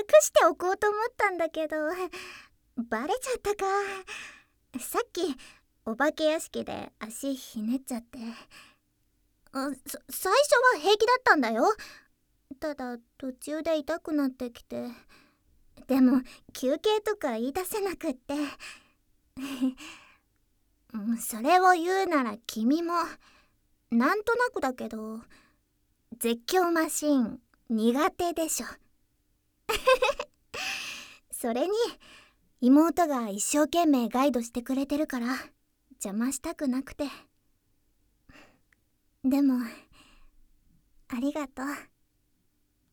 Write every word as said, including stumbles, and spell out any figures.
しておこうと思ったんだけど、バレちゃったか。さっきお化け屋敷で足ひねっちゃって。あ、さ最初は平気だったんだよ。ただ途中で痛くなってきて。でも休憩とか言い出せなくってそれを言うなら君もなんとなくだけど絶叫マシーン苦手でしょそれに妹が一生懸命ガイドしてくれてるから邪魔したくなくて。でもありがとう。